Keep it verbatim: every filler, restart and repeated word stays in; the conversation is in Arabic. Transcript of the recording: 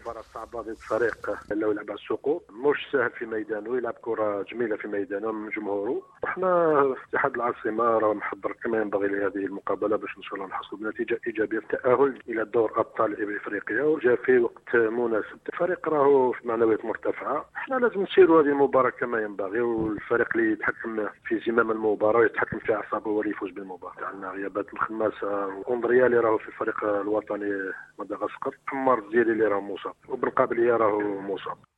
مباراة صعبة ضد فريق لو يلعب على السقوط، مش سهل في ميدانه، يلعب كرة جميلة في ميدانه من جمهوره. احنا في اتحاد العاصمة راه محضر كما ينبغي لهذه المقابلة باش ان شاء الله نحصل بنتيجة إيجابية في التأهل إلى دور أبطال إفريقيا، وجاء في وقت مناسب. الفريق راهو في معنويات مرتفعة، احنا لازم نسيروا هذه المباراة كما ينبغي، والفريق اللي يتحكم في زمام المباراة ويتحكم في أعصابه هو اللي يفوز بالمباراة. عندنا غيابات الخماسة وكوندريا اللي راهو في الفريق الوطني مدغشقر، حمار الزيري اللي راهو مصاب، وبن قابلية راهو مصاب.